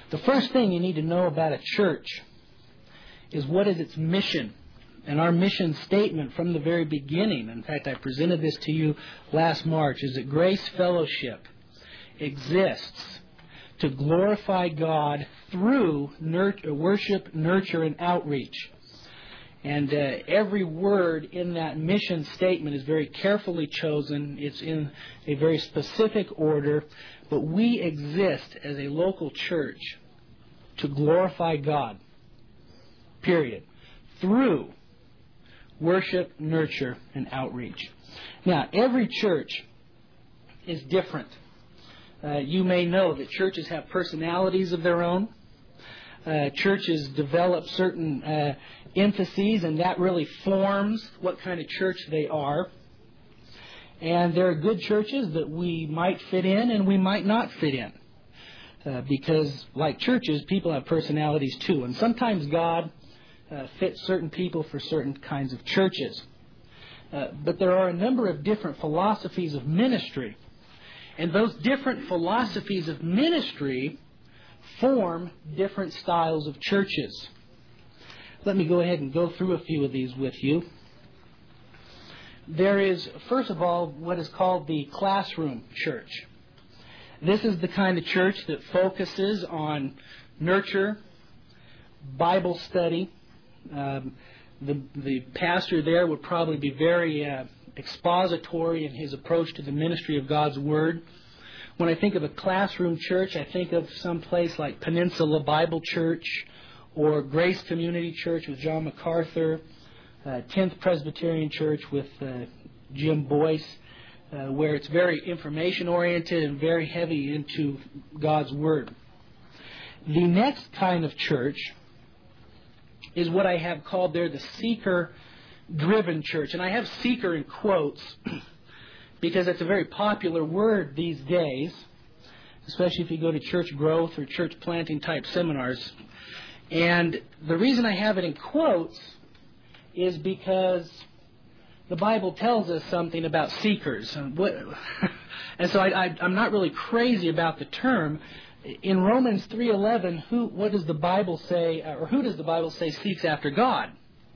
The first thing you need to know about a church is what is its mission. And our mission statement from the very beginning, in fact, I presented this to you last March, is that Grace Fellowship exists to glorify God through worship, nurture, and outreach. And every word in that mission statement is very carefully chosen. It's in a very specific order. But we exist as a local church to glorify God, period, through worship, nurture, and outreach. Now, every church is different. You may know that churches have personalities of their own. Churches develop certain emphases, and that really forms what kind of church they are. And there are good churches that we might fit in and we might not fit in. Because, like churches, people have personalities too. And sometimes God fits certain people for certain kinds of churches. But there are a number of different philosophies of ministry. And those different philosophies of ministry form different styles of churches. Let me go ahead and go through a few of these with you. There is, first of all, what is called the classroom church. This is the kind of church that focuses on nurture, Bible study. The pastor there would probably be very expository in his approach to the ministry of God's Word. When I think of a classroom church, I think of some place like Peninsula Bible Church or Grace Community Church with John MacArthur, 10th Presbyterian Church with Jim Boyce, where it's very information-oriented and very heavy into God's Word. The next kind of church is what I have called there the seeker-driven church. And I have seeker in quotes because it's a very popular word these days, especially if you go to church growth or church planting type seminars. And the reason I have it in quotes is because the Bible tells us something about seekers. And so I'm not really crazy about the term. In Romans 3:11, what does the Bible say, or who does the Bible say seeks after God?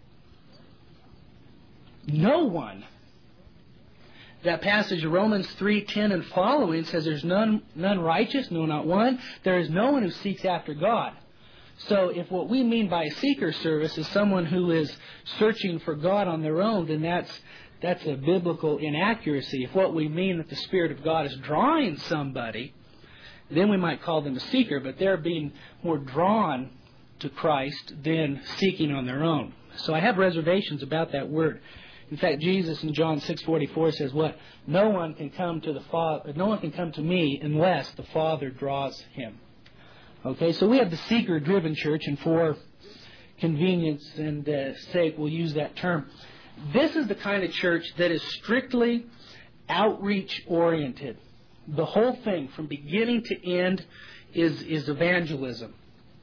No one. That passage of Romans 3:10 and following says there's none righteous, no, not one. There is no one who seeks after God. So if what we mean by a seeker service is someone who is searching for God on their own, then that's a biblical inaccuracy. If what we mean that the Spirit of God is drawing somebody, then we might call them a seeker, but they're being more drawn to Christ than seeking on their own. So I have reservations about that word. In fact, Jesus in John 6:44 says, "What? No one can come to the Father. No one can come to me unless the Father draws him." Okay, so we have the seeker-driven church, and for convenience and sake, we'll use that term. This is the kind of church that is strictly outreach-oriented. The whole thing, from beginning to end, is evangelism.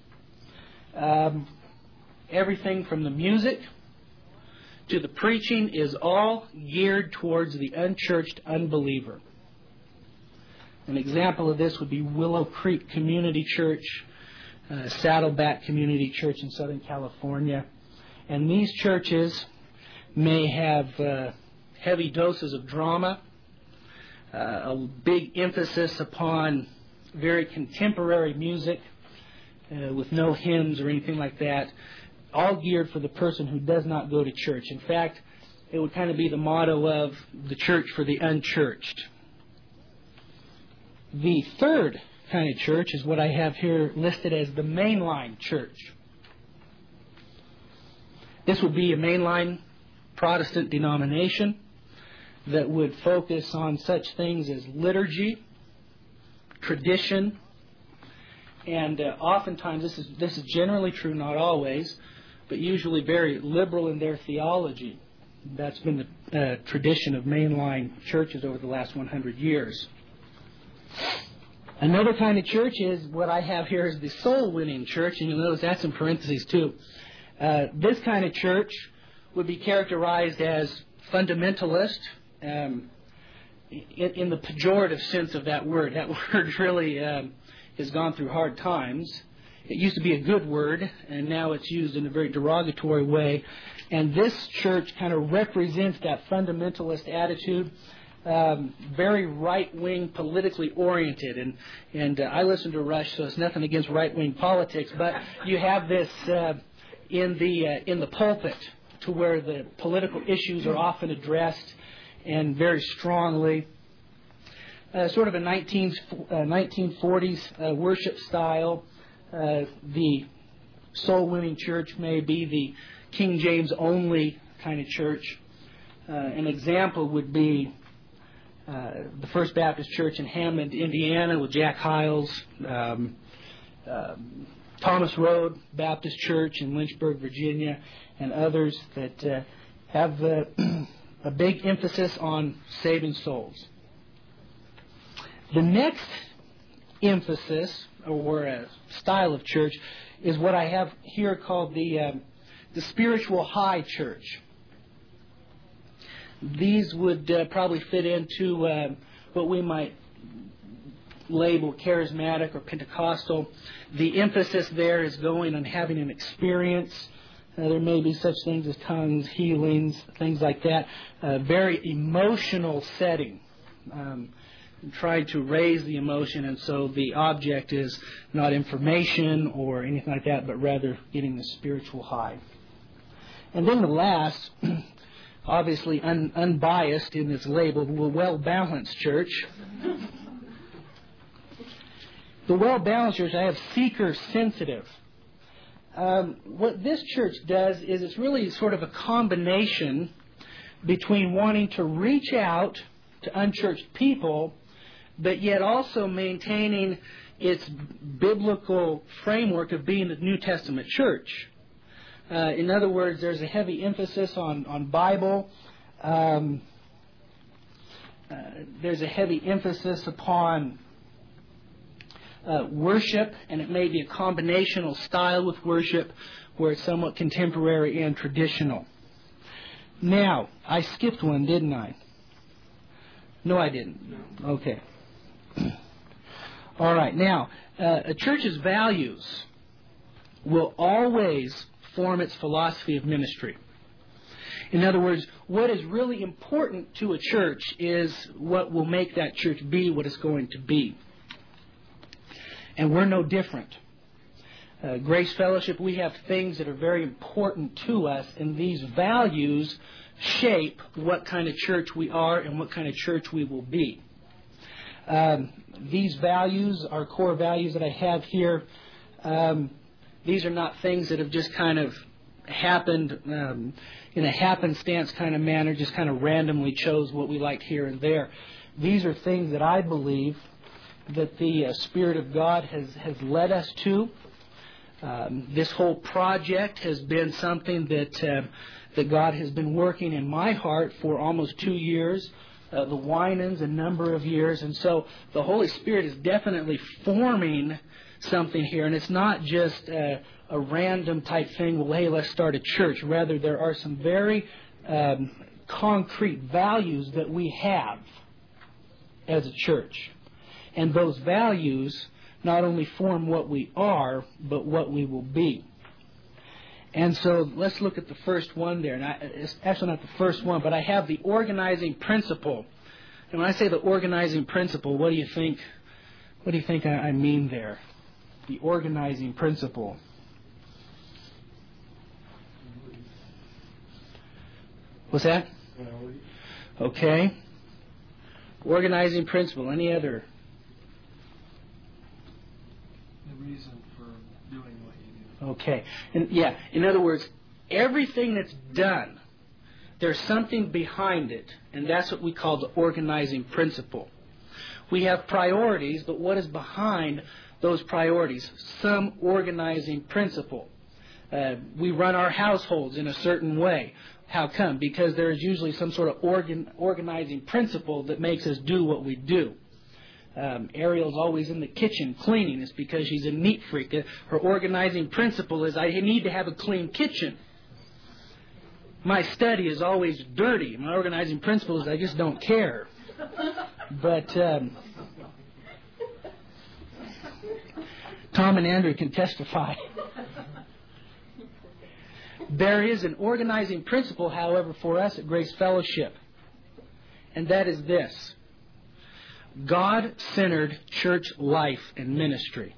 Everything from the music to the preaching is all geared towards the unchurched unbeliever. An example of this would be Willow Creek Community Church, Saddleback Community Church in Southern California. And these churches may have heavy doses of drama, a big emphasis upon very contemporary music with no hymns or anything like that, all geared for the person who does not go to church. In fact, it would kind of be the motto of the church for the unchurched. The third kind of church is what I have here listed as the mainline church. This would be a mainline Protestant denomination that would focus on such things as liturgy, tradition, and oftentimes, this is generally true, not always, but usually very liberal in their theology. That's been the tradition of mainline churches over the last 100 years. Another kind of church is what I have here is the soul-winning church, and you'll notice that's in parentheses too. This kind of church would be characterized as fundamentalist, in the pejorative sense of that word. That word really has gone through hard times. It used to be a good word, and now it's used in a very derogatory way. And this church kind of represents that fundamentalist attitude, very right-wing, politically oriented. And I listen to Rush, so it's nothing against right-wing politics, but you have this in the pulpit, to where the political issues are often addressed and very strongly. Sort of a 1940s worship style. The soul-winning church may be the King James only kind of church. An example would be the First Baptist Church in Hammond, Indiana, with Jack Hyles. Thomas Road Baptist Church in Lynchburg, Virginia, and others that have a big emphasis on saving souls. The next emphasis, or style of church, is what I have here called the spiritual high church. These would probably fit into what we might label charismatic or Pentecostal. The emphasis there is going on having an experience. There may be such things as tongues, healings, things like that. Very emotional setting. Trying to raise the emotion, and so the object is not information or anything like that, but rather getting the spiritual high. And then the last, obviously unbiased in this label, the well-balanced church. The well-balanced church, I have seeker-sensitive. What this church does is it's really sort of a combination between wanting to reach out to unchurched people, but yet also maintaining its biblical framework of being a New Testament church. In other words, there's a heavy emphasis on Bible. There's a heavy emphasis upon worship, and it may be a combinational style with worship where it's somewhat contemporary and traditional. Now, I skipped one, didn't I? No, I didn't. No. Okay. All right. Now, a church's values will always form its philosophy of ministry. In other words, what is really important to a church is what will make that church be what it's going to be. And we're no different. Grace Fellowship, we have things that are very important to us, and these values shape what kind of church we are and what kind of church we will be. These values, our core values that I have here, these are not things that have just kind of happened in a happenstance kind of manner, just kind of randomly chose what we liked here and there. These are things that I believe that the Spirit of God has led us to. This whole project has been something that God has been working in my heart for almost 2 years. The Winans a number of years, and so the Holy Spirit is definitely forming something here, and it's not just a random type thing. Well, hey, let's start a church. Rather, there are some very concrete values that we have as a church, and those values not only form what we are, but what we will be. And so let's look at the first one there. And it's actually not the first one, but I have the organizing principle. And when I say the organizing principle, what do you think? What do you think I mean there? The organizing principle. What's that? Okay. Organizing principle. Any other? The reason for doing what you do. Okay. And yeah, in other words, everything that's done, there's something behind it, and that's what we call the organizing principle. We have priorities, but what is behind those priorities? Some organizing principle. We run our households in a certain way. How come? Because there is usually some sort of organizing principle that makes us do what we do. Ariel's always in the kitchen cleaning. It's because she's a neat freak. Her organizing principle is, I need to have a clean kitchen. My study is always dirty. My organizing principle is, I just don't care. But Tom and Andrew can testify. There is an organizing principle, however, for us at Grace Fellowship, and that is this: God-centered church life and ministry.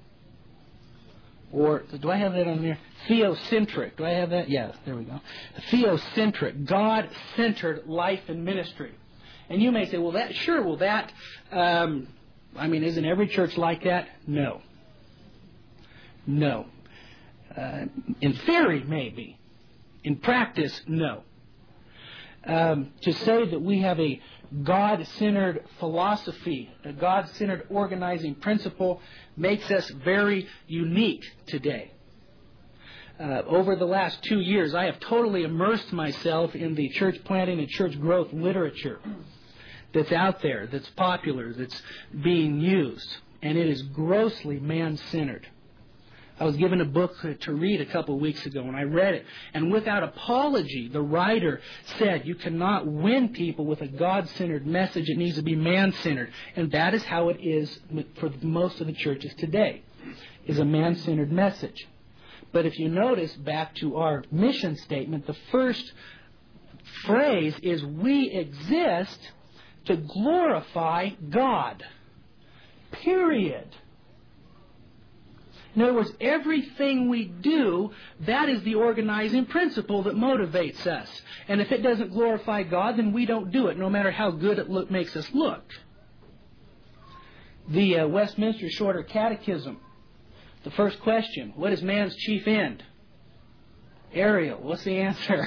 Or, do I have that on there? Theocentric. Do I have that? Yeah, there we go. Theocentric, God-centered life and ministry. And you may say, well, isn't every church like that? No. No. In theory, maybe. In practice, no. To say that we have a God-centered philosophy, a God-centered organizing principle, makes us very unique today. Over the last 2 years, I have totally immersed myself in the church planting and church growth literature that's out there, that's popular, that's being used, and it is grossly man-centered. I was given a book to read a couple of weeks ago, and I read it. And without apology, the writer said, you cannot win people with a God-centered message. It needs to be man-centered. And that is how it is for most of the churches today, is a man-centered message. But if you notice, back to our mission statement, the first phrase is, we exist to glorify God. Period. In other words, everything we do, that is the organizing principle that motivates us. And if it doesn't glorify God, then we don't do it, no matter how good it makes us look. The Westminster Shorter Catechism, the first question, what is man's chief end? Ariel, what's the answer?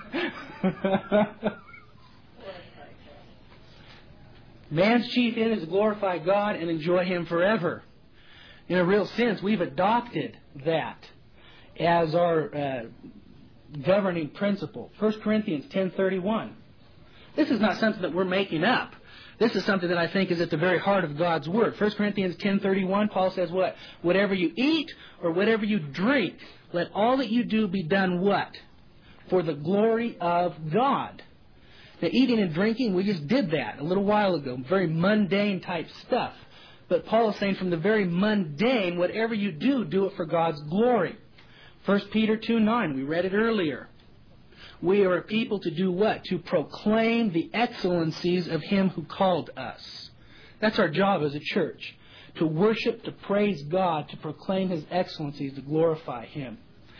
Man's chief end is to glorify God and enjoy Him forever. In a real sense, we've adopted that as our governing principle. 1 Corinthians 10:31. This is not something that we're making up. This is something that I think is at the very heart of God's Word. 1 Corinthians 10:31, Paul says what? Whatever you eat or whatever you drink, let all that you do be done what? For the glory of God. Now, eating and drinking, we just did that a little while ago. Very mundane type stuff. But Paul is saying from the very mundane, whatever you do, do it for God's glory. 1 Peter 2:9, we read it earlier. We are a people to do what? To proclaim the excellencies of Him who called us. That's our job as a church. To worship, to praise God, to proclaim His excellencies, to glorify Him.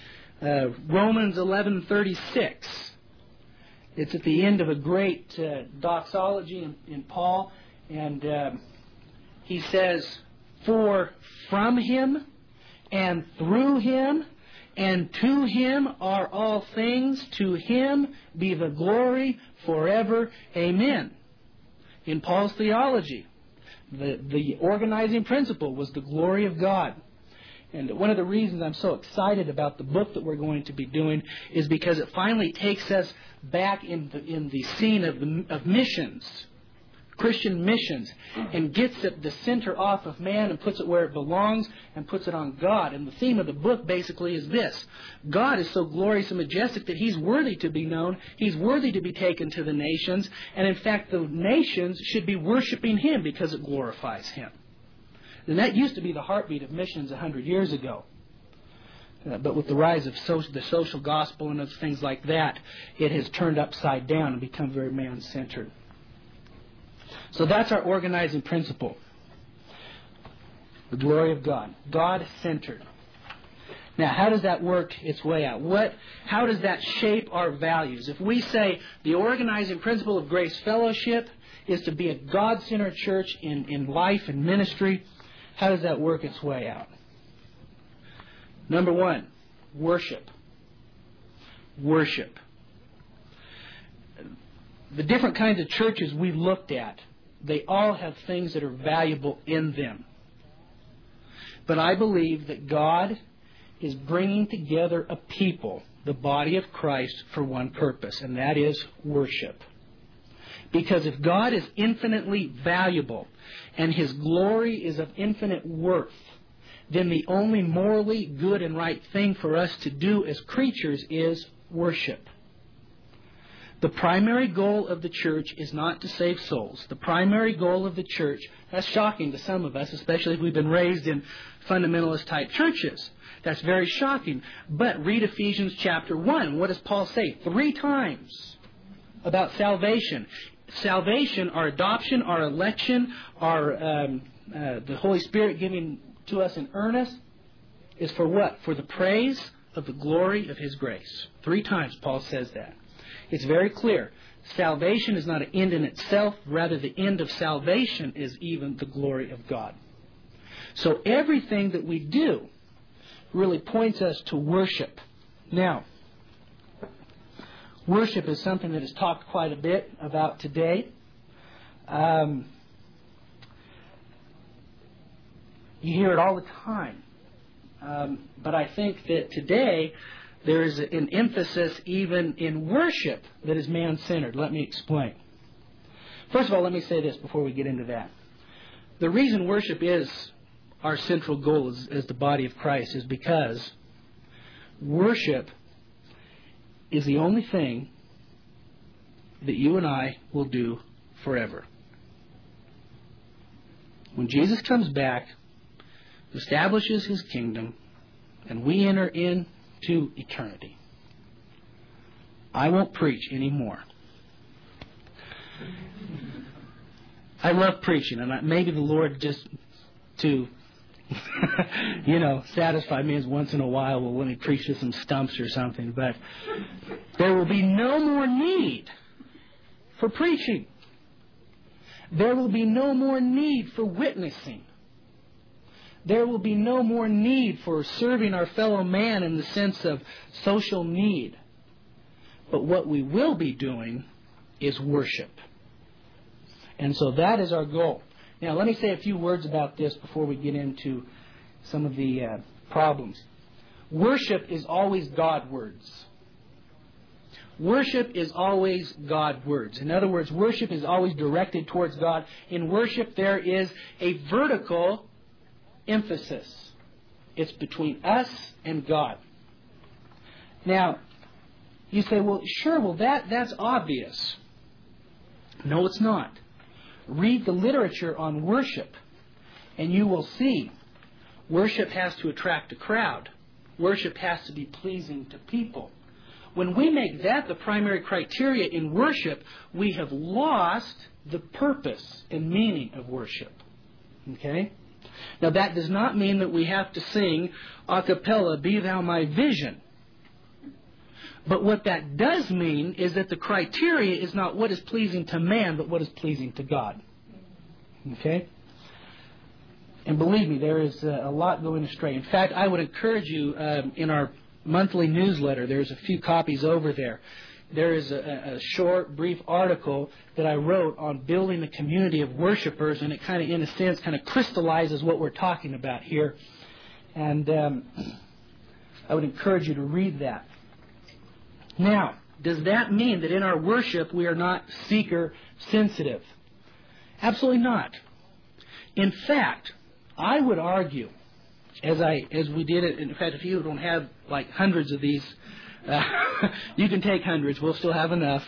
Romans 11:36. It's at the end of a great doxology in Paul. And he says, for from Him and through Him and to Him are all things. To Him be the glory forever. Amen. In Paul's theology, the organizing principle was the glory of God. And one of the reasons I'm so excited about the book that we're going to be doing is because it finally takes us back in the scene of missions, Christian missions, and gets the center off of man and puts it where it belongs and puts it on God. And the theme of the book basically is this: God is so glorious and majestic that He's worthy to be known. He's worthy to be taken to the nations. And in fact, the nations should be worshiping Him because it glorifies Him. And that used to be the heartbeat of missions 100 years ago. But with the rise of the social gospel and other things like that, it has turned upside down and become very man-centered. So that's our organizing principle. The glory of God. God-centered. Now, how does that work its way out? How does that shape our values? If we say the organizing principle of Grace Fellowship is to be a God-centered church in life and ministry, how does that work its way out? Number one, worship. Worship. The different kinds of churches we looked at, they all have things that are valuable in them. But I believe that God is bringing together a people, the body of Christ, for one purpose, and that is worship. Because if God is infinitely valuable and His glory is of infinite worth, then the only morally good and right thing for us to do as creatures is worship. The primary goal of the church is not to save souls. The primary goal of the church, that's shocking to some of us, especially if we've been raised in fundamentalist type churches. That's very shocking. But read Ephesians chapter 1. What does Paul say? 3 times about salvation. Salvation, our adoption, our election, the Holy Spirit giving to us in earnest, is for what? For the praise of the glory of His grace. 3 times Paul says that. It's very clear. Salvation is not an end in itself. Rather, the end of salvation is even the glory of God. So everything that we do really points us to worship. Now, worship is something that is talked quite a bit about today. You hear it all the time. But I think that today there is an emphasis even in worship that is man-centered. Let me explain. First of all, let me say this before we get into that. The reason worship is our central goal as the body of Christ is because worship is the only thing that you and I will do forever. When Jesus comes back, establishes His kingdom, and we enter into eternity, I won't preach anymore. I love preaching, and maybe the Lord just to satisfy me as once in a while will let me preach to some stumps or something. But there will be no more need for preaching. There will be no more need for witnessing. There will be no more need for serving our fellow man in the sense of social need. But what we will be doing is worship. And so that is our goal. Now, let me say a few words about this before we get into some of the problems. Worship is always God words. Worship is always God words. In other words, worship is always directed towards God. In worship, there is a vertical emphasis. It's between us and God. Now, you say, well, sure, that's obvious. No, it's not. Read the literature on worship, and you will see worship has to attract a crowd. Worship has to be pleasing to people. When we make that the primary criteria in worship, we have lost the purpose and meaning of worship. Okay? Now, that does not mean that we have to sing a cappella, "Be Thou My Vision." But what that does mean is that the criteria is not what is pleasing to man, but what is pleasing to God. Okay? And believe me, there is a lot going astray. In fact, I would encourage you, in our monthly newsletter, there's a few copies over there. There is a short, brief article that I wrote on building a community of worshipers, and it kind of, in a sense, kind of crystallizes what we're talking about here. And I would encourage you to read that. Now, does that mean that in our worship we are not seeker-sensitive? Absolutely not. In fact, I would argue, as we did it, in fact, if you don't have like hundreds of these, you can take hundreds, we'll still have enough.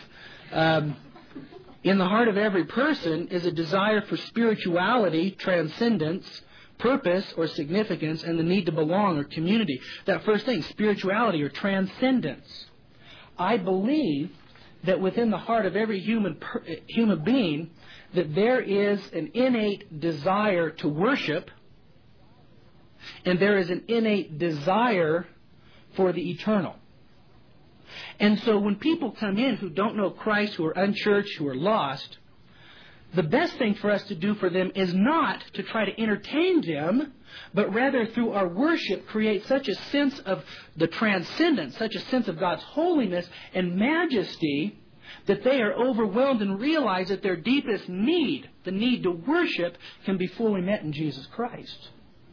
In the heart of every person is a desire for spirituality, transcendence, purpose or significance, and the need to belong or community. That first thing, spirituality or transcendence. I believe that within the heart of every human being, that there is an innate desire to worship, and there is an innate desire for the eternal. And so when people come in who don't know Christ, who are unchurched, who are lost, the best thing for us to do for them is not to try to entertain them, but rather through our worship create such a sense of the transcendence, such a sense of God's holiness and majesty, that they are overwhelmed and realize that their deepest need, the need to worship, can be fully met in Jesus Christ.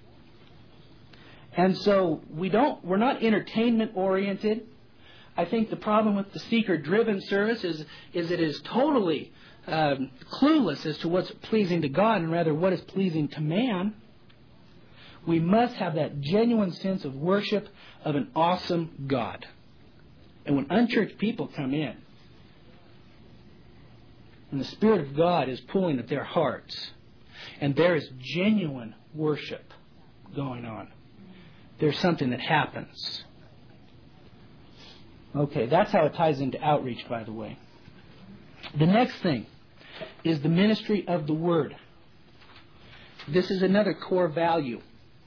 And so we're not entertainment oriented. I think the problem with the seeker-driven service is it is totally clueless as to what's pleasing to God and rather what is pleasing to man. We must have that genuine sense of worship of an awesome God. And when unchurched people come in, And the Spirit of God is pulling at their hearts. And there is genuine worship going on. There's something that happens. Okay, that's how it ties into outreach, by the way. The next thing is the ministry of the Word. This is another core value.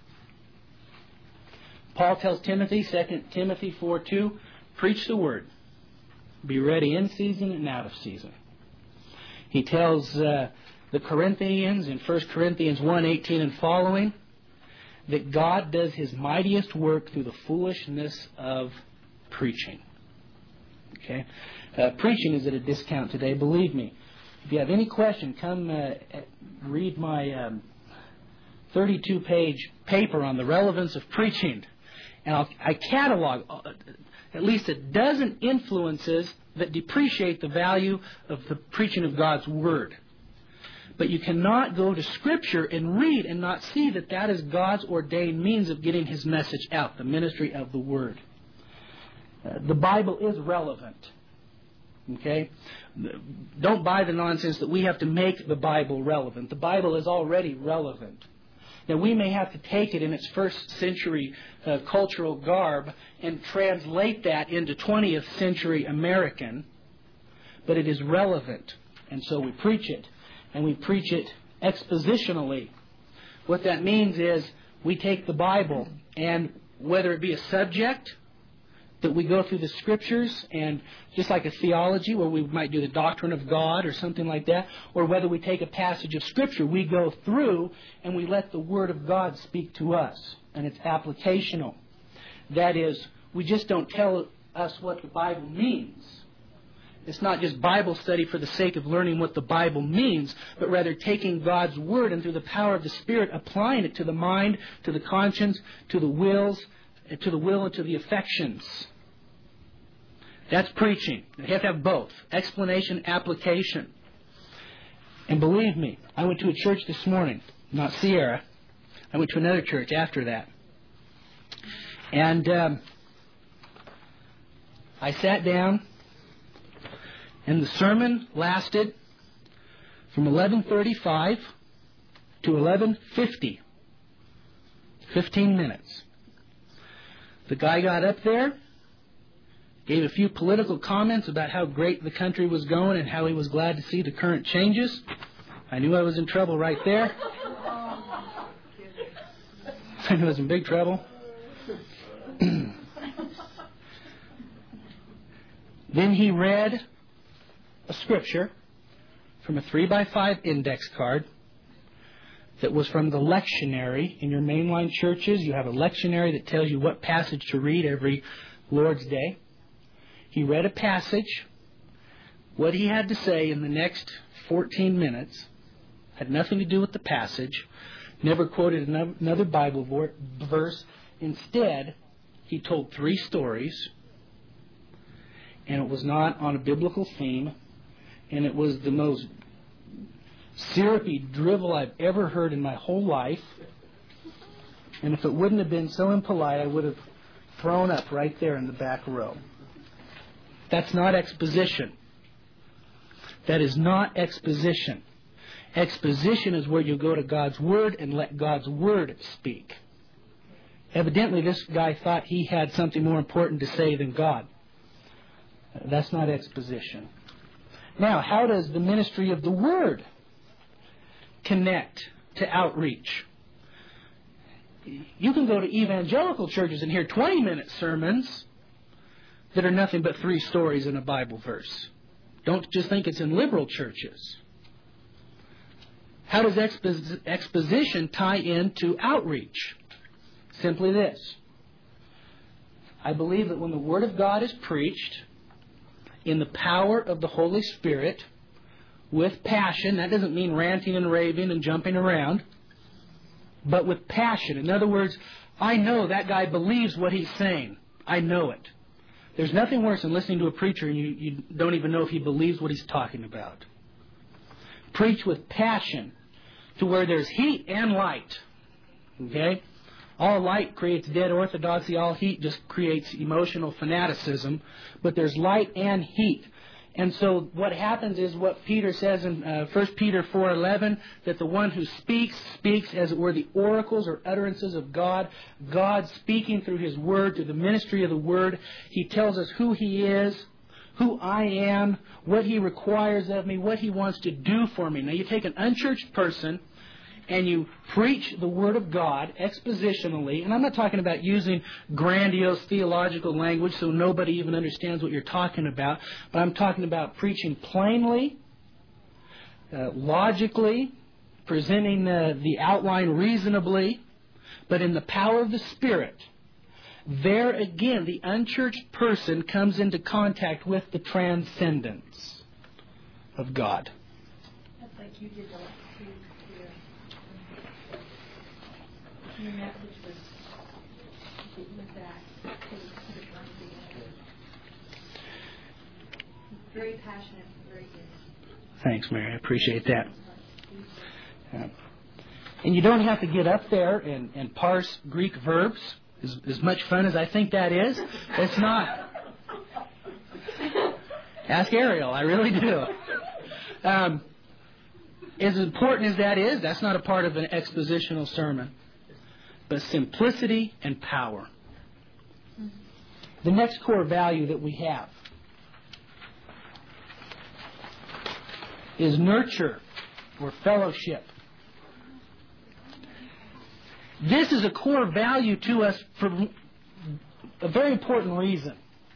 Paul tells Timothy, 2 Timothy 4:2, preach the Word. Be ready in season and out of season. He tells the Corinthians in 1 Corinthians 1:18 and following that God does His mightiest work through the foolishness of preaching. Okay, preaching is at a discount today, believe me. If you have any question, come read my 32-page paper on the relevance of preaching. And I catalog at least a dozen influences that depreciate the value of the preaching of God's Word. But you cannot go to Scripture and read and not see that that is God's ordained means of getting His message out, the ministry of the Word. The Bible is relevant. Okay? Don't buy the nonsense that we have to make the Bible relevant. The Bible is already relevant. Now, we may have to take it in its first century cultural garb and translate that into 20th century American, but it is relevant, and so we preach it, and we preach it expositionally. What that means is we take the Bible, and whether it be a subject that we go through the Scriptures, and just like a theology where we might do the doctrine of God or something like that, or whether we take a passage of Scripture, we go through and we let the Word of God speak to us, and it's applicational. That is, we just don't tell us what the Bible means. It's not just Bible study for the sake of learning what the Bible means, but rather taking God's Word and through the power of the Spirit applying it to the mind, to the conscience, to the will and to the affections. That's preaching. You have to have both. Explanation, application. And believe me, I went to a church this morning, not Sierra. I went to another church after that. And I sat down, and the sermon lasted from 11:35 to 11:50. 15 minutes. The guy got up there, gave a few political comments about how great the country was going and how he was glad to see the current changes. I knew I was in trouble right there. I knew I was in big trouble. Then he read a scripture from a 3x5 index card that was from the lectionary. In your mainline churches, you have a lectionary that tells you what passage to read every Lord's Day. He read a passage. What he had to say in the next 14 minutes had nothing to do with the passage. Never quoted another Bible verse. Instead, he told 3 stories. And it was not on a biblical theme. And it was the most syrupy drivel I've ever heard in my whole life. And if it wouldn't have been so impolite, I would have thrown up right there in the back row. That's not exposition. That is not exposition. Exposition is where you go to God's Word and let God's Word speak. Evidently, this guy thought he had something more important to say than God. That's not exposition. Now, how does the ministry of the Word connect to outreach? You can go to evangelical churches and hear 20-minute sermons that are nothing but 3 stories in a Bible verse. Don't just think it's in liberal churches. How does exposition tie into outreach? Simply this. I believe that when the Word of God is preached in the power of the Holy Spirit, with passion, that doesn't mean ranting and raving and jumping around, but with passion. In other words, I know that guy believes what he's saying. I know it. There's nothing worse than listening to a preacher and you don't even know if he believes what he's talking about. Preach with passion to where there's heat and light. Okay? All light creates dead orthodoxy. All heat just creates emotional fanaticism. But there's light and heat. And so what happens is what Peter says in 1 Peter 4:11, that the one who speaks as it were the oracles or utterances of God. God speaking through His Word, through the ministry of the Word. He tells us who He is, who I am, what He requires of me, what He wants to do for me. Now you take an unchurched person and you preach the Word of God expositionally, and I'm not talking about using grandiose theological language so nobody even understands what you're talking about, but I'm talking about preaching plainly, logically, presenting the outline reasonably, but in the power of the Spirit. There again, the unchurched person comes into contact with the transcendence of God. That's like you did the last two years. Your message was with that. Very passionate, very good. Thanks, Mary. I appreciate that. And you don't have to get up there and parse Greek verbs. As much fun as I think that is, it's not. Ask Ariel. I really do. As important as that is, that's not a part of an expositional sermon. But simplicity and power. The next core value that we have is nurture or fellowship. This is a core value to us for a very important reason.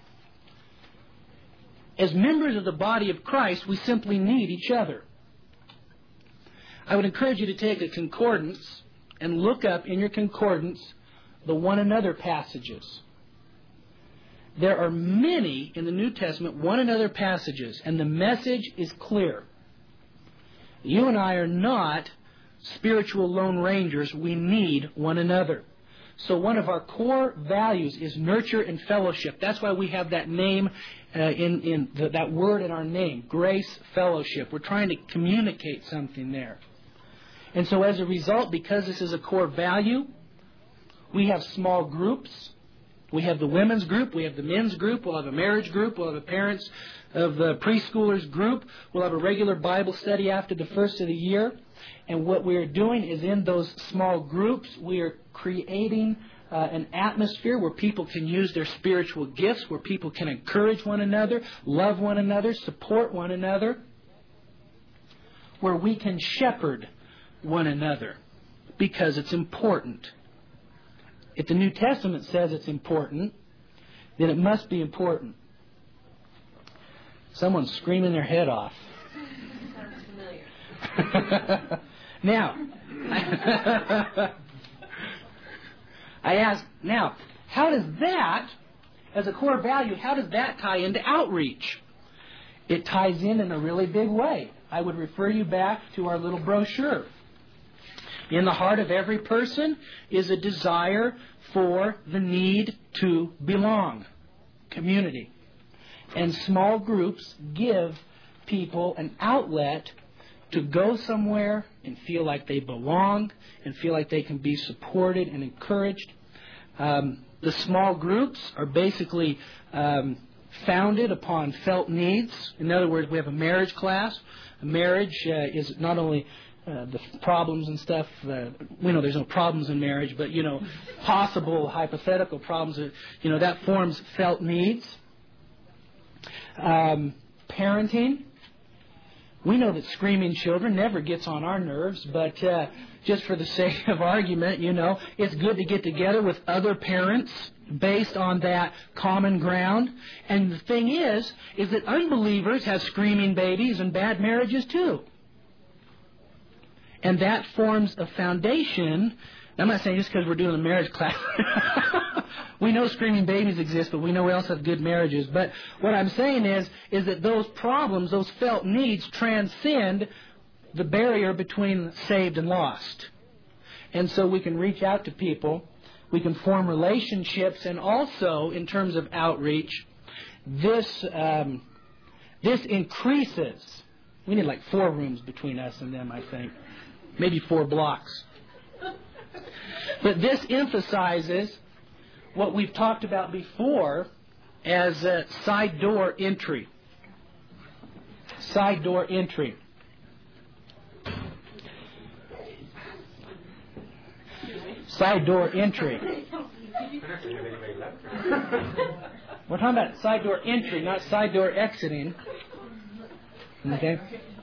As members of the body of Christ, we simply need each other. I would encourage you to take a concordance and look up in your concordance the one another passages. There are many in the New Testament one another passages, and the message is clear. You and I are not spiritual lone rangers. We need one another. So one of our core values is nurture and fellowship. That's why we have that name that word in our name, grace fellowship. We're trying to communicate something there. And so as a result, because this is a core value, we have small groups. We have the women's group, we have the men's group, we'll have a marriage group, we'll have a parents of the preschoolers group, we'll have a regular Bible study after the first of the year. And what we're doing is in those small groups, we are creating an atmosphere where people can use their spiritual gifts, where people can encourage one another, love one another, support one another, where we can shepherd one another because it's important. If the New Testament says it's important, then it must be important. Someone's screaming their head off. Sounds familiar. Now, I ask, how does that, as a core value, how does that tie into outreach? It ties in a really big way. I would refer you back to our little brochure. In the heart of every person is a desire for the need to belong, community. And small groups give people an outlet to go somewhere and feel like they belong and feel like they can be supported and encouraged. The small groups are basically founded upon felt needs. In other words, we have a marriage class. A marriage is not only the problems and stuff. We know there's no problems in marriage, but, possible hypothetical problems, that forms felt needs. Parenting. We know that screaming children never gets on our nerves, but just for the sake of argument, it's good to get together with other parents based on that common ground. And the thing is that unbelievers have screaming babies and bad marriages too. And that forms a foundation. I'm not saying just because we're doing a marriage class. We know screaming babies exist, but we know we also have good marriages. But what I'm saying is that those problems, those felt needs, transcend the barrier between saved and lost. And so we can reach out to people. We can form relationships. And also, in terms of outreach, this increases. We need like 4 rooms between us and them, I think. Maybe 4 blocks. But this emphasizes what we've talked about before as a side door entry. side door entry. Side door entry. We're talking about side door entry, not side door exiting. Okay?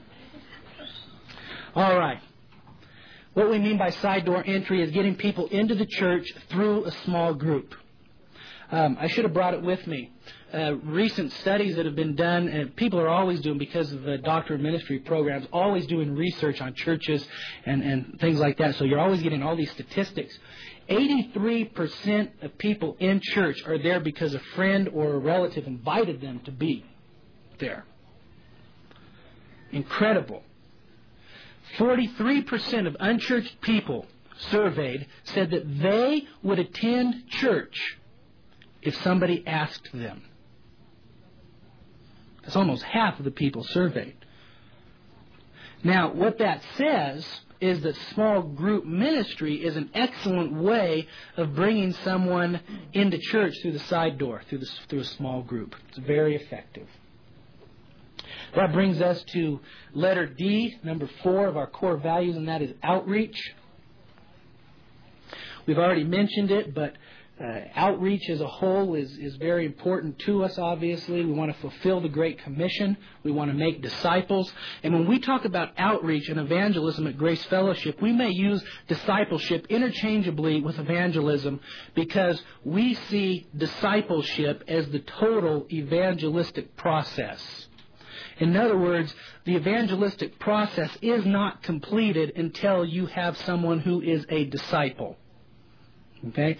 All right. What we mean by side door entry is getting people into the church through a small group. I should have brought it with me. Recent studies that have been done, and people are always doing, because of the Doctor of Ministry programs, always doing research on churches and things like that. So you're always getting all these statistics. 83% of people in church are there because a friend or a relative invited them to be there. Incredible. 43% of unchurched people surveyed said that they would attend church if somebody asked them. That's almost half of the people surveyed. Now, what that says is that small group ministry is an excellent way of bringing someone into church through the side door, through a small group. It's very effective. That brings us to letter D, number 4 of our core values, and that is outreach. We've already mentioned it, but outreach as a whole is very important to us, obviously. We want to fulfill the Great Commission. We want to make disciples. And when we talk about outreach and evangelism at Grace Fellowship, we may use discipleship interchangeably with evangelism because we see discipleship as the total evangelistic process. In other words, the evangelistic process is not completed until you have someone who is a disciple. Okay?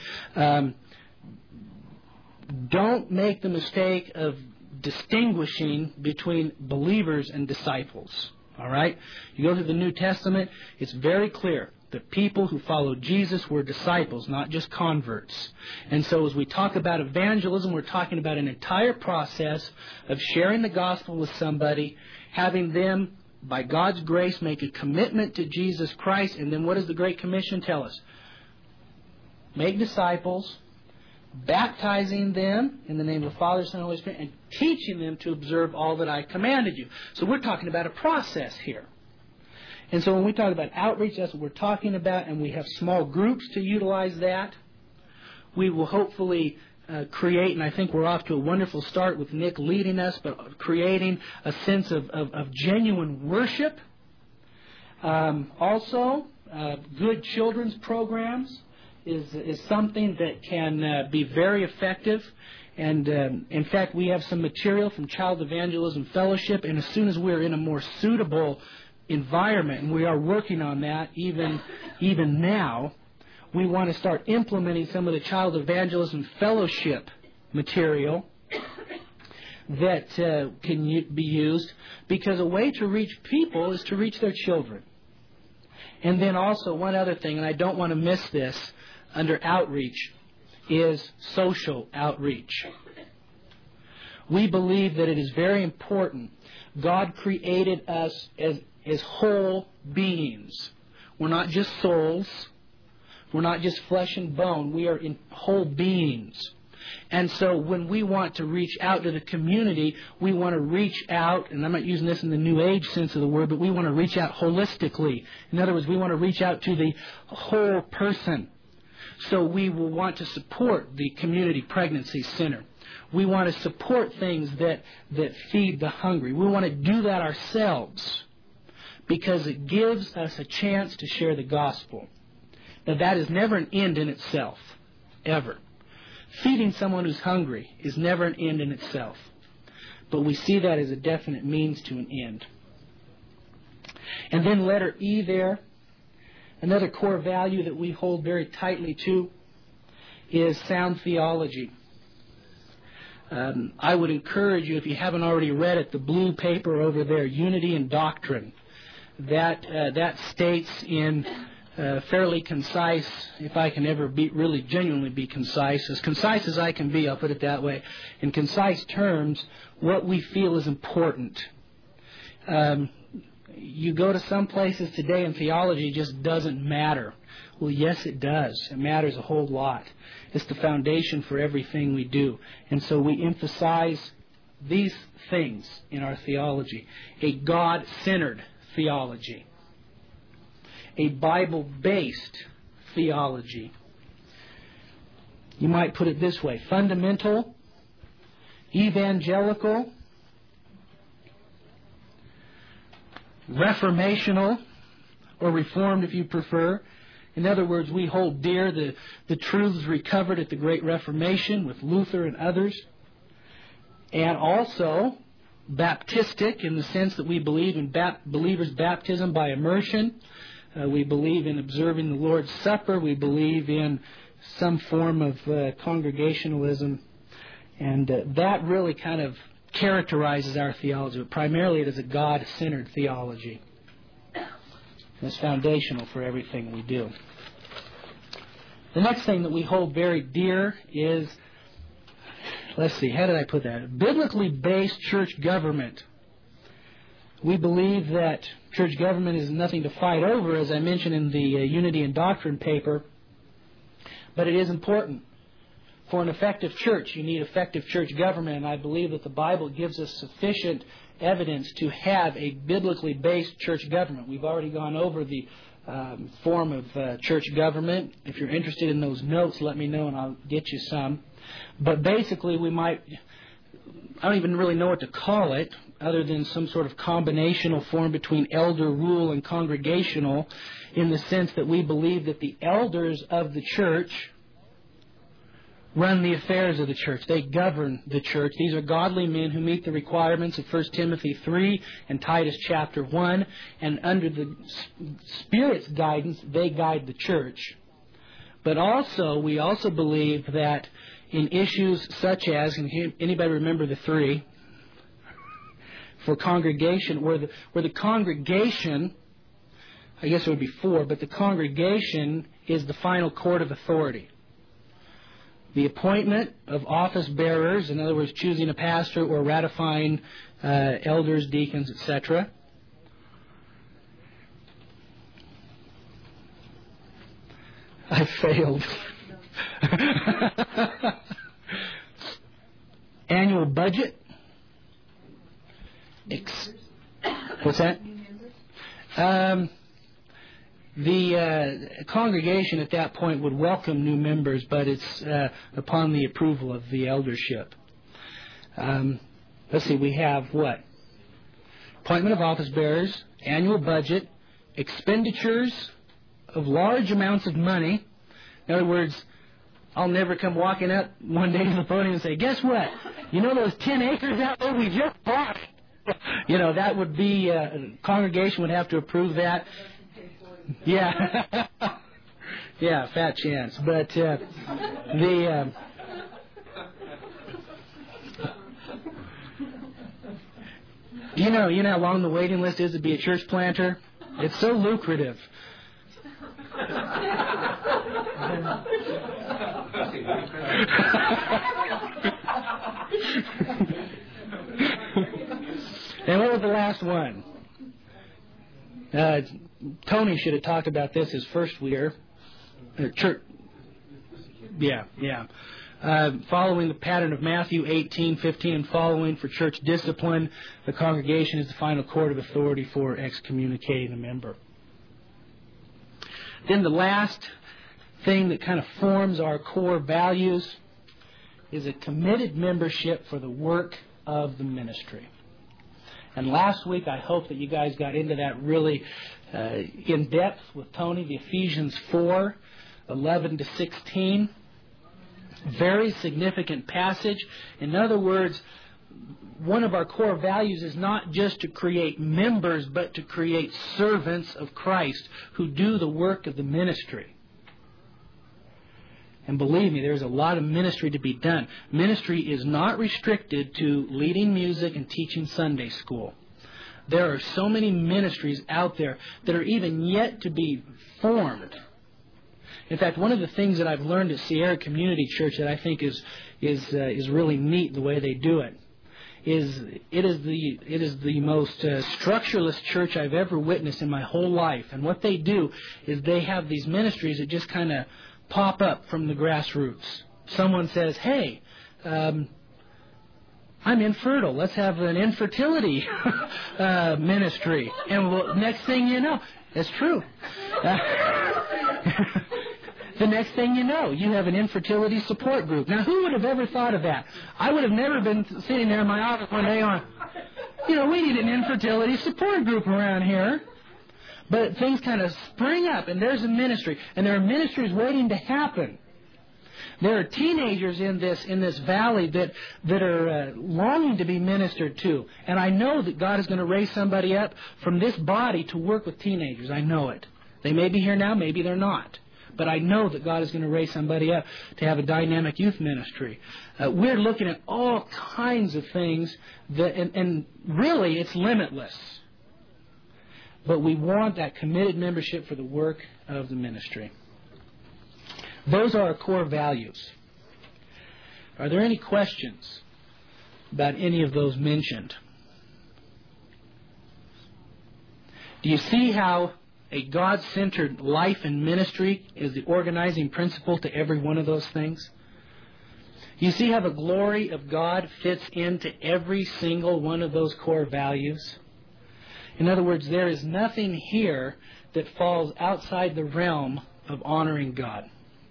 Don't make the mistake of distinguishing between believers and disciples. All right? You go to the New Testament, it's very clear. The people who followed Jesus were disciples, not just converts. And so as we talk about evangelism, we're talking about an entire process of sharing the gospel with somebody, having them, by God's grace, make a commitment to Jesus Christ, and then what does the Great Commission tell us? Make disciples, baptizing them in the name of the Father, Son, and Holy Spirit, and teaching them to observe all that I commanded you. So we're talking about a process here. And so when we talk about outreach, that's what we're talking about, and we have small groups to utilize that. We will hopefully create, and I think we're off to a wonderful start with Nick leading us, but creating a sense of genuine worship. Also, good children's programs is something that can be very effective. And in fact, we have some material from Child Evangelism Fellowship, and as soon as we're in a more suitable environment, and we are working on that even now, we want to start implementing some of the Child Evangelism Fellowship material that can be used, because a way to reach people is to reach their children. And then also one other thing, and I don't want to miss this, under outreach, is social outreach. We believe that it is very important. God created us as whole beings. We're not just souls. We're not just flesh and bone. We are in whole beings. And so when we want to reach out to the community, we want to reach out, and I'm not using this in the New Age sense of the word, but we want to reach out holistically. In other words, we want to reach out to the whole person. So we will want to support the Community Pregnancy Center. We want to support things that feed the hungry. We want to do that ourselves because it gives us a chance to share the gospel. Now, that is never an end in itself, ever. Feeding someone who's hungry is never an end in itself. But we see that as a definite means to an end. And then letter E there, another core value that we hold very tightly to is sound theology. I would encourage you, if you haven't already read it, the blue paper over there, Unity and Doctrine. That states in fairly concise, if I can ever really genuinely be concise as I can be, I'll put it that way, in concise terms, what we feel is important. You go to some places today and theology just doesn't matter. Well, yes, it does. It matters a whole lot. It's the foundation for everything we do. And so we emphasize these things in our theology: a God-centered theology, a Bible-based theology. You might put it this way: fundamental, evangelical, reformational, or reformed if you prefer. In other words, we hold dear the truths recovered at the Great Reformation with Luther and others. And also Baptistic, in the sense that we believe in believers' baptism by immersion. We believe in observing the Lord's Supper. We believe in some form of congregationalism. And that really kind of characterizes our theology. But primarily it is a God-centered theology. It's foundational for everything we do. The next thing that we hold very dear is, let's see, how did I put that? Biblically based church government. We believe that church government is nothing to fight over, as I mentioned in the Unity and Doctrine paper, but it is important. For an effective church, you need effective church government, and I believe that the Bible gives us sufficient evidence to have a biblically based church government. We've already gone over the form of church government. If you're interested in those notes, let me know and I'll get you some. But basically I don't even really know what to call it other than some sort of combinational form between elder rule and congregational, in the sense that we believe that the elders of the church run the affairs of the church. They govern the church. These are godly men who meet the requirements of 1 Timothy 3 and Titus chapter 1. And under the Spirit's guidance, they guide the church. But also, we also believe that in issues such as, and anybody remember the three? For congregation, where the congregation, I guess it would be four, but the congregation is the final court of authority. The appointment of office bearers, in other words, choosing a pastor or ratifying elders, deacons, etc. I failed. Annual budget. What's that? The congregation at that point would welcome new members, but it's upon the approval of the eldership. Let's see, we have what? Appointment of office bearers, annual budget, expenditures of large amounts of money. In other words, I'll never come walking up one day to the podium and say, guess what? You know those 10 acres out there we just bought? You know, that would be, congregation would have to approve that. Yeah. Yeah, fat chance. But you know how long the waiting list is to be a church planter? It's so lucrative. And what was the last one? Tony should have talked about this his first year. Church. Yeah. Following the pattern of Matthew 18:15 and following for church discipline, the congregation is the final court of authority for excommunicating a member. Then the last thing that kind of forms our core values is a committed membership for the work of the ministry. And last week, I hope that you guys got into that really in depth with Tony, the Ephesians 4:11-16. Very significant passage. In other words, one of our core values is not just to create members, but to create servants of Christ who do the work of the ministry. And believe me, there's a lot of ministry to be done. Ministry is not restricted to leading music and teaching Sunday school. There are so many ministries out there that are even yet to be formed. In fact, one of the things that I've learned at Sierra Community Church that I think is really neat, the way they do it, is it is the most structureless church I've ever witnessed in my whole life. And what they do is they have these ministries that just kind of pop up from the grassroots. Someone says, hey, I'm infertile. Let's have an infertility ministry. And next thing you know, it's true. The next thing you know, you have an infertility support group. Now, who would have ever thought of that? I would have never been sitting there in my office one day on, we need an infertility support group around here. But things kind of spring up, and there's a ministry, and there are ministries waiting to happen. There are teenagers in this valley that are longing to be ministered to. And I know that God is going to raise somebody up from this body to work with teenagers. I know it. They may be here now, maybe they're not. But I know that God is going to raise somebody up to have a dynamic youth ministry. We're looking at all kinds of things, and really it's limitless. But we want that committed membership for the work of the ministry. Those are our core values. Are there any questions about any of those mentioned? Do you see how a God-centered life and ministry is the organizing principle to every one of those things? You see how the glory of God fits into every single one of those core values? In other words, there is nothing here that falls outside the realm of honoring God.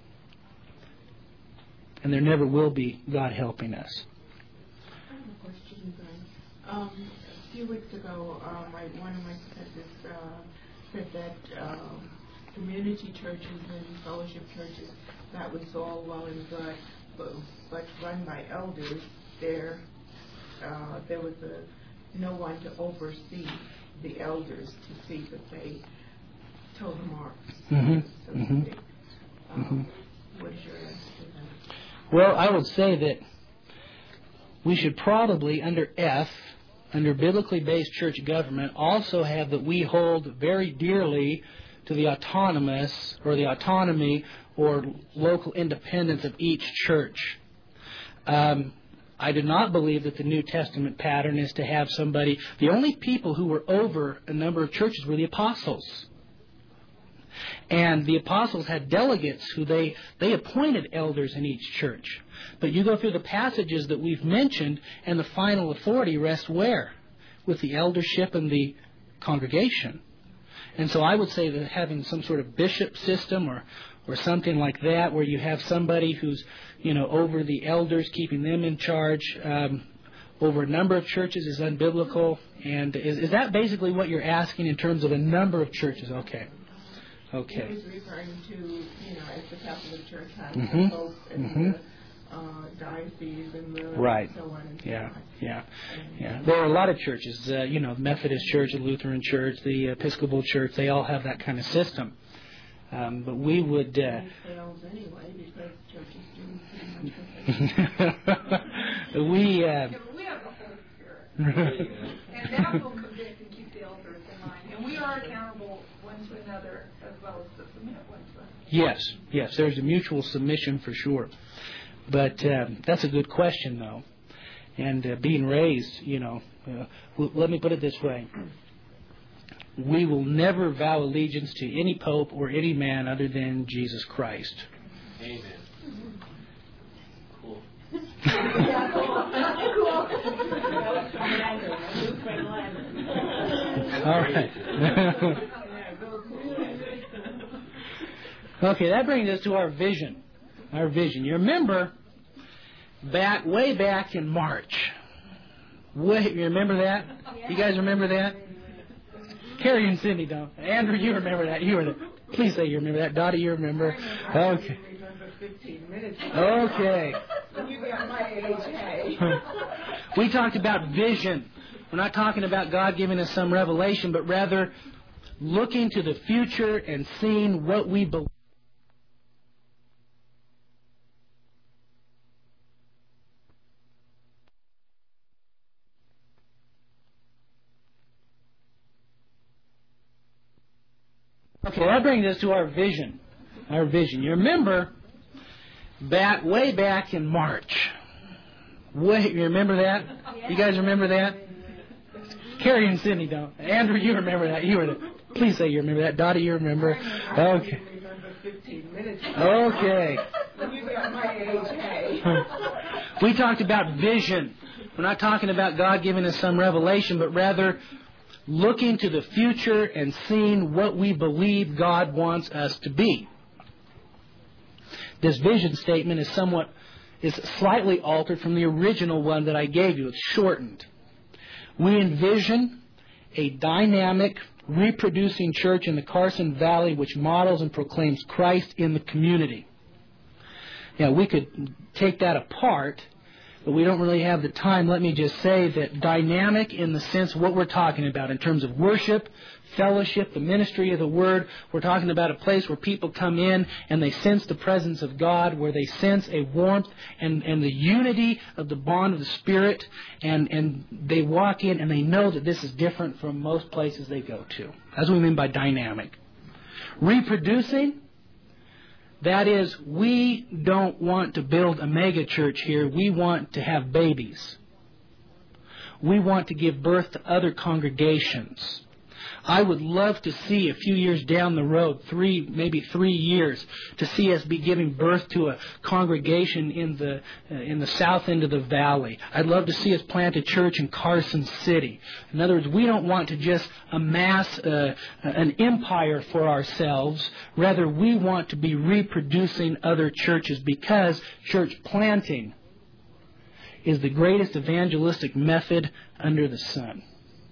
And there never will be, God helping us. I have a question, Brian. A few weeks ago, one of my professors said that community churches and fellowship churches, that was all well and good, but run by elders, there was no one to oversee the elders to see that they toe the mark, so to speak. What is your answer to that? Well, I would say that we should probably, under biblically based church government, also have that we hold very dearly to the autonomous or the autonomy or local independence of each church. I do not believe that the New Testament pattern is to have somebody. The only people who were over a number of churches were the apostles. And the apostles had delegates who they appointed elders in each church. But you go through the passages that we've mentioned, and the final authority rests where? With the eldership and the congregation. And so I would say that having some sort of bishop system or something like that, where you have somebody who's, over the elders, keeping them in charge, over a number of churches is unbiblical. And is that basically what you're asking in terms of a number of churches? Okay. He was referring to, as the Catholic Church has the Pope and the diocese and the right. so on and so on. Yeah. There are a lot of churches, the Methodist Church, the Lutheran Church, the Episcopal Church. They all have that kind of system. But we would... It fails anyway because churches do too much. We have the Holy Spirit. And that will convict and keep the elders in mind. And we are accountable one to another as well as to submit one to another. Yes. There's a mutual submission for sure. But that's a good question, though. And being raised, let me put it this way. We will never vow allegiance to any pope or any man other than Jesus Christ. Amen. Cool. All right. Okay, that brings us to our vision. Our vision. You remember way back in March. You remember that? You guys remember that? Carrie and Cindy don't. Andrew, you remember that. You were there. Please say you remember that. Dottie, you remember. Okay. Okay. You got my age, hey. We talked about vision. We're not talking about God giving us some revelation, but rather looking to the future and seeing what we believe. Okay, that brings us to our vision. Our vision. You remember way back in March. You remember that? You guys remember that? Carrie and Cindy don't. Andrew, you remember that. You were there. Please say you remember that. Dottie, you remember. Okay. Okay. You got my age, hey. We talked about vision. We're not talking about God giving us some revelation, but rather looking to the future and seeing what we believe God wants us to be. This vision statement is slightly altered from the original one that I gave you. It's shortened. We envision a dynamic, reproducing church in the Carson Valley which models and proclaims Christ in the community. Now, we could take that apart, but we don't really have the time. Let me just say that dynamic in the sense of what we're talking about in terms of worship, fellowship, the ministry of the Word. We're talking about a place where people come in and they sense the presence of God, where they sense a warmth and the unity of the bond of the Spirit, and they walk in and they know that this is different from most places they go to. That's what we mean by dynamic. Reproducing, that is, we don't want to build a mega church here. We want to have babies. We want to give birth to other congregations. I would love to see a few years down the road, maybe 3 years, to see us be giving birth to a congregation in the south end of the valley. I'd love to see us plant a church in Carson City. In other words, we don't want to just amass an empire for ourselves. Rather, we want to be reproducing other churches, because church planting is the greatest evangelistic method under the sun.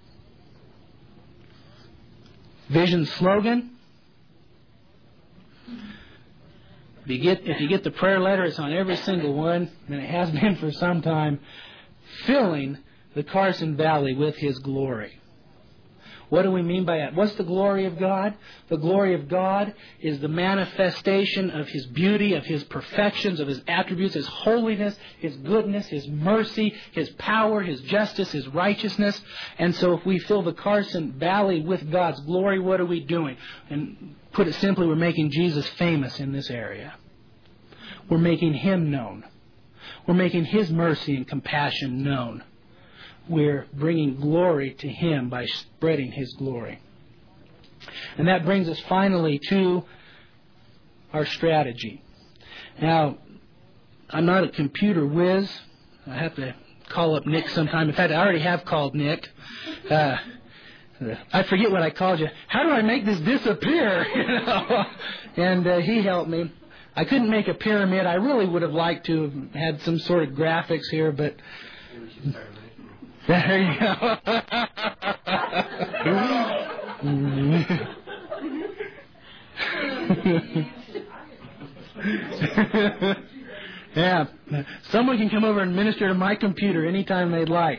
Vision slogan. If you get the prayer letter, it's on every single one, and it has been for some time. Filling the Carson Valley with His glory. What do we mean by that? What's the glory of God? The glory of God is the manifestation of His beauty, of His perfections, of His attributes, His holiness, His goodness, His mercy, His power, His justice, His righteousness. And so if we fill the Carson Valley with God's glory, what are we doing? And put it simply, we're making Jesus famous in this area. We're making Him known. We're making His mercy and compassion known. We're bringing glory to Him by spreading His glory. And that brings us finally to our strategy. Now, I'm not a computer whiz. I have to call up Nick sometime. In fact, I already have called Nick. I forget what I called you. How do I make this disappear? And he helped me. I couldn't make a pyramid. I really would have liked to have had some sort of graphics here, but there you go. Yeah, someone can come over and minister to my computer anytime they'd like.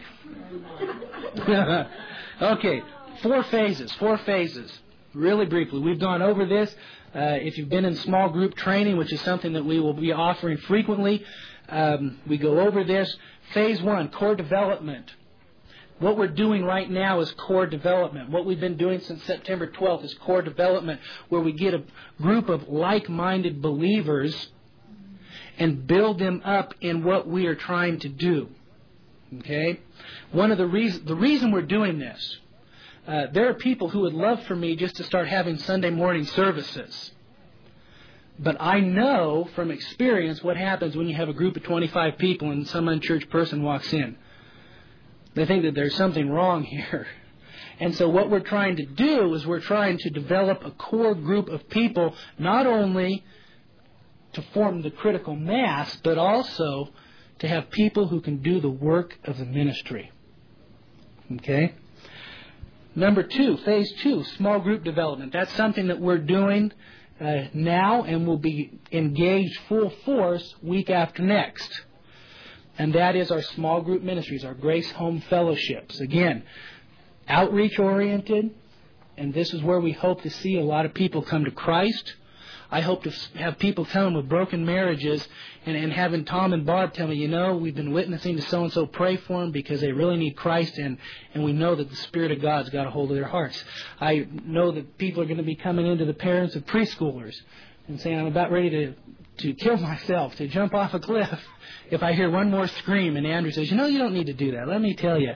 Okay, 4 phases. Really briefly, we've gone over this. If you've been in small group training, which is something that we will be offering frequently, we go over this. Phase 1, core development. What we're doing right now is core development. What we've been doing since September 12th is core development, where we get a group of like-minded believers and build them up in what we are trying to do. Okay? One of the reason we're doing this, there are people who would love for me just to start having Sunday morning services. But I know from experience what happens when you have a group of 25 people and some unchurched person walks in. They think that there's something wrong here. And so what we're trying to do is we're trying to develop a core group of people, not only to form the critical mass, but also to have people who can do the work of the ministry. Okay? Number 2, phase 2, small group development. That's something that we're doing now and will be engaged full force week after next. And that is our small group ministries, our Grace Home Fellowships. Again, outreach-oriented, and this is where we hope to see a lot of people come to Christ. I hope to have people come with broken marriages and having Tom and Barb tell me, we've been witnessing to so-and-so, pray for them because they really need Christ, and we know that the Spirit of God's got a hold of their hearts. I know that people are going to be coming into the parents of preschoolers and saying, I'm about ready to kill myself, to jump off a cliff if I hear one more scream. And Andrew says, you don't need to do that. Let me tell you.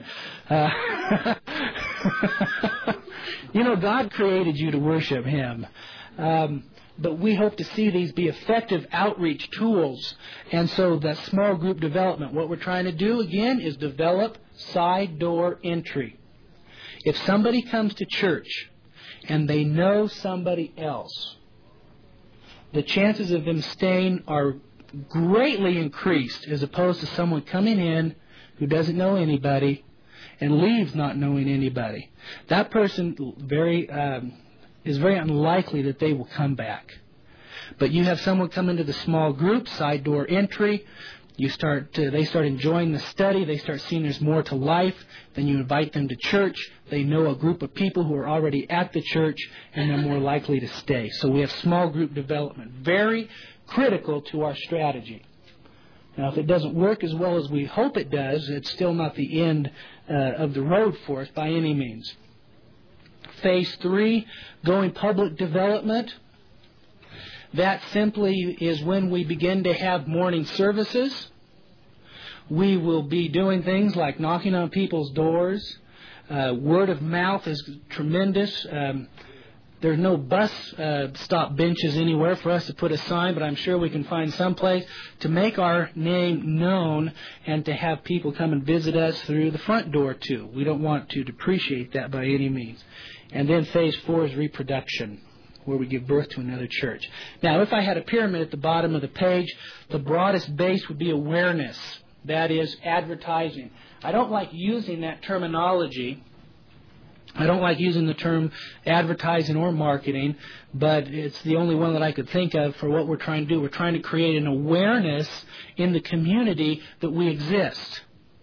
God created you to worship Him. But we hope to see these be effective outreach tools. And so the small group development, what we're trying to do, again, is develop side door entry. If somebody comes to church and they know somebody else, the chances of them staying are greatly increased as opposed to someone coming in who doesn't know anybody and leaves not knowing anybody. That person is very unlikely that they will come back. But you have someone come into the small group, side door entry. They start enjoying the study. They start seeing there's more to life. Then you invite them to church. They know a group of people who are already at the church, and they're more likely to stay. So we have small group development, very critical to our strategy. Now, if it doesn't work as well as we hope it does, it's still not the end of the road for us by any means. Phase 3, going public development. That simply is when we begin to have morning services. We will be doing things like knocking on people's doors. Word of mouth is tremendous. There's no bus stop benches anywhere for us to put a sign, but I'm sure we can find some place to make our name known and to have people come and visit us through the front door too. We don't want to depreciate that by any means. And then phase 4 is reproduction, where we give birth to another church. Now, if I had a pyramid at the bottom of the page, the broadest base would be awareness. That is advertising. I don't like using that terminology. I don't like using the term advertising or marketing, but it's the only one that I could think of for what we're trying to do. We're trying to create an awareness in the community that we exist.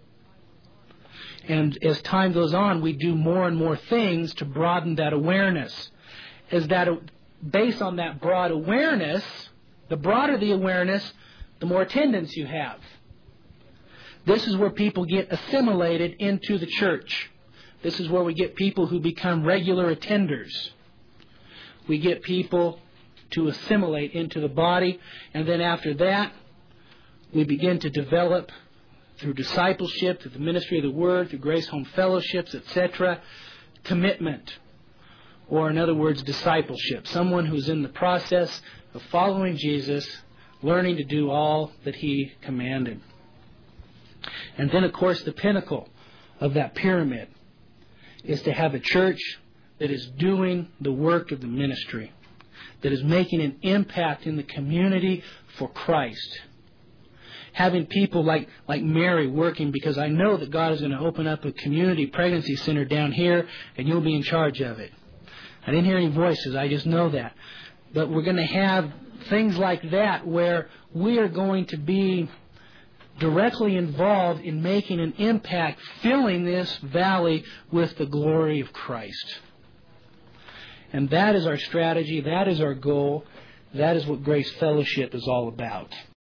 And as time goes on, we do more and more things to broaden that awareness. Based on that broad awareness, the broader the awareness, the more attendance you have. This is where people get assimilated into the church. This is where we get people who become regular attenders. We get people to assimilate into the body, and then after that, we begin to develop through discipleship, through the ministry of the Word, through Grace Home Fellowships, etc., commitment, or in other words, discipleship. Someone who's in the process of following Jesus, learning to do all that He commanded. And then, of course, the pinnacle of that pyramid is to have a church that is doing the work of the ministry, that is making an impact in the community for Christ. Having people like Mary working, because I know that God is going to open up a community pregnancy center down here, and you'll be in charge of it. I didn't hear any voices, I just know that. But we're going to have things like that where we are going to be directly involved in making an impact, filling this valley with the glory of Christ. And that is our strategy, that is our goal, that is what Grace Fellowship is all about.